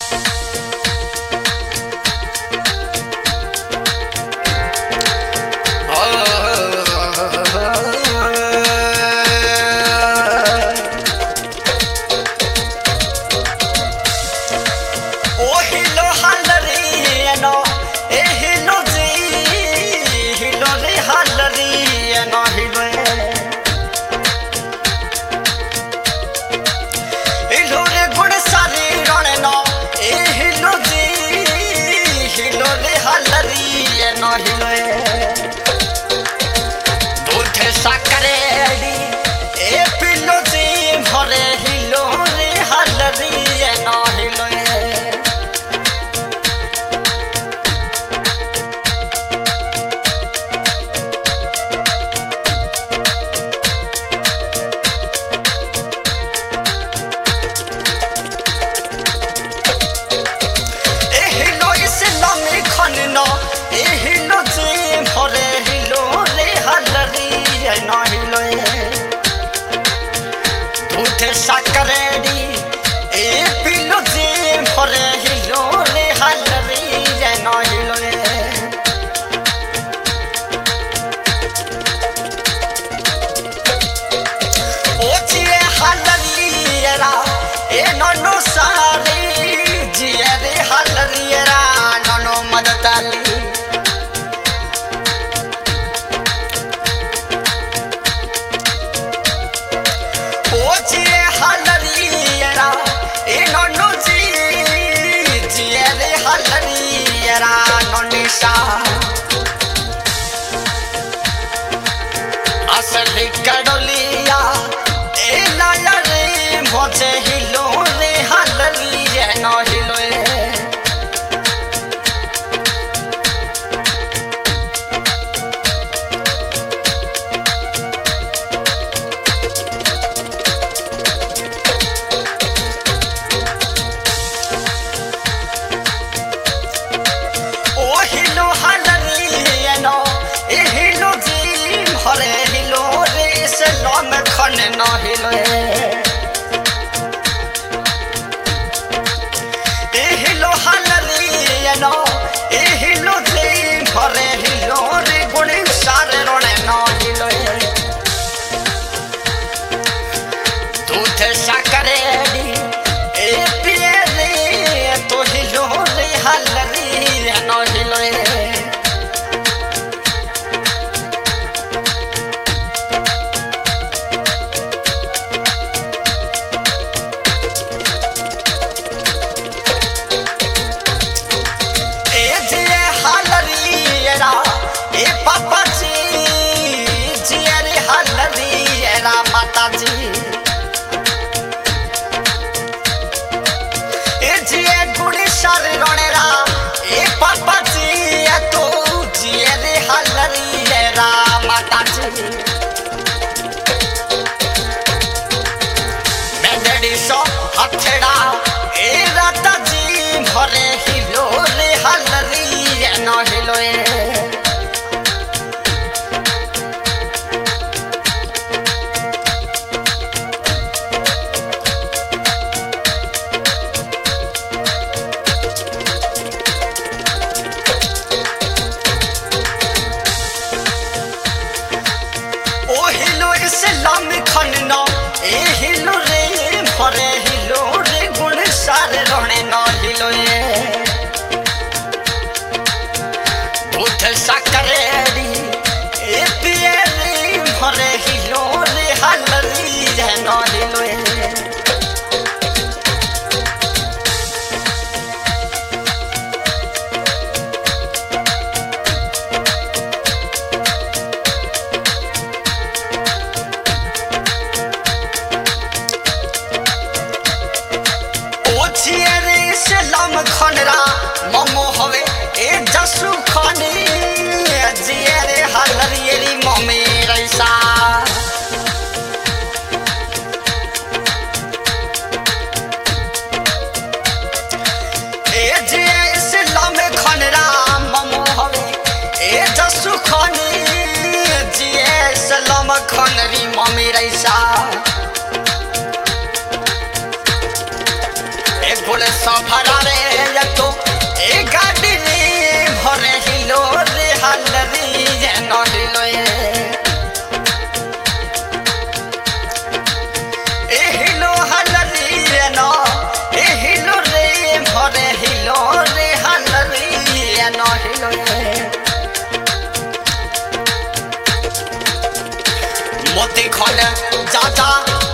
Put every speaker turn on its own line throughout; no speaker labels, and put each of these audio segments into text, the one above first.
खनरी mummy रैसा एक बोले सफरा रे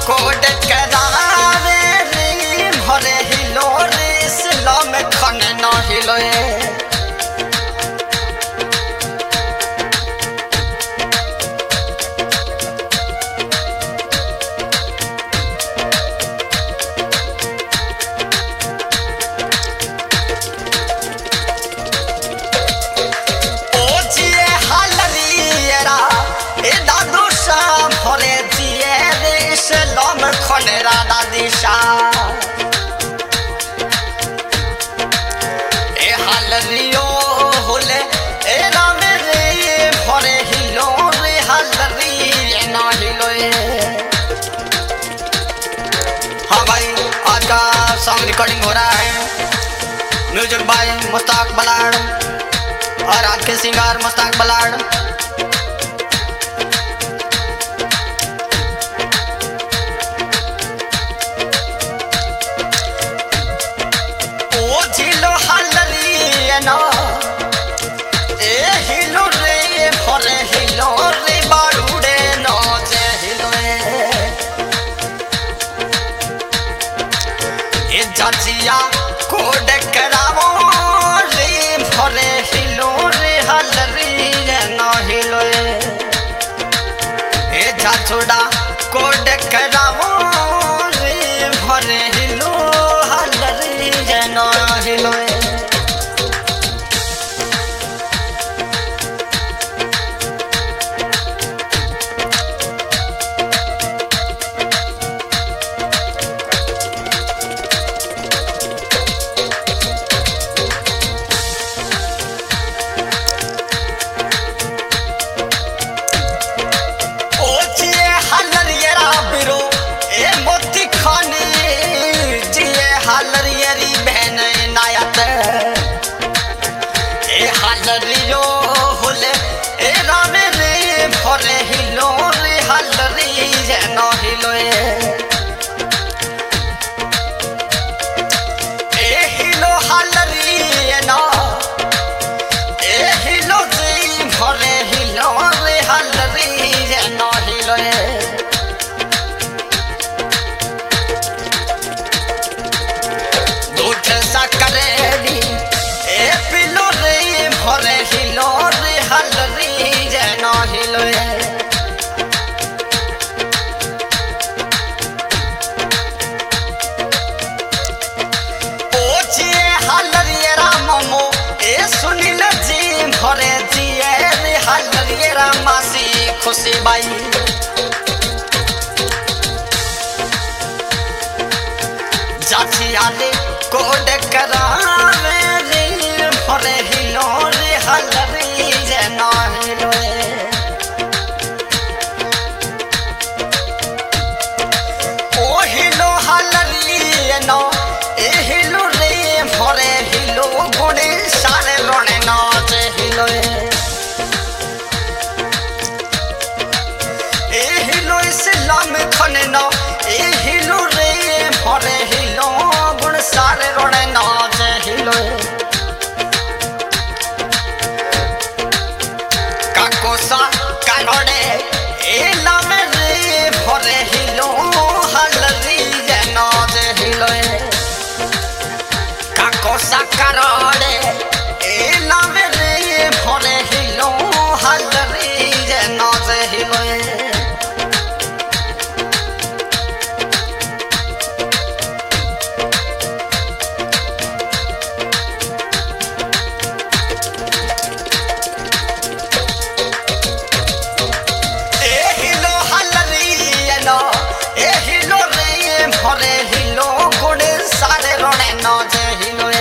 कोड करावे रे भरे हिलो रे इस्लाम खन न हिलोए राधा दिशा ए हालरियो होले ए राम रे भरे हिलो रे हालरी ना हिलोए। हाँ भाई आज का सॉन्ग रिकॉर्डिंग हो रहा है म्यूजिक बाय मुस्ताक बलाड़ और आज के सिंगर मुस्ताक बलाड़। जाजिया कोड करावो रे भरे हिलो रे हलरी ना हिलोए ए जाचोड़ा कोड करावो रे भरे हिलो हलरी ना हिलोए। हालरियो होले ए राम रे भरे हिलो रे हालरी न हिलोए ए हिलो हालरी न ए हिलो जी भरे हिलो रे हालरी न हिलोए। दूध साकरेडी ए पिलो रे भरे हिलो रे हलरी न हिलोए। ओ जी हलरी रामो ए सुनिल जी भरे जी रे हलरी रामासी खुशी बाई जाची आले कोड करावे रे भरे हिलो रे हलरी न हिलोए। ओ हिलो हलरी न ए हिलो रे भरे हिलो गुणे सारे रोने नाच हिलोए ए हिलो इस्लाम खन न ए हिलो रे भरे हिलो गुण सारे रोने नाच हिलोए। काकोसा कानोड़े ए लाम रे भरे हिलो हलरी न हिलोए। काकोसा कानोड़े ए लाम रे भरे हिलो हलरी न हिलोए। भरे हिलो गुणे सारे रोने न हिलोए।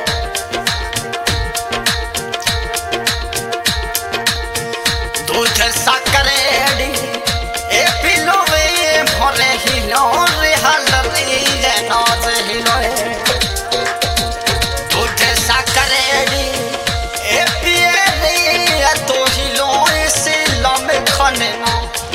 दूध साकरेडी ए पिलो वे भरे हिलो रे हलरी न हिलोए। दूध साकरेडी ए पिए रे तो हिलो इस्लाम खन न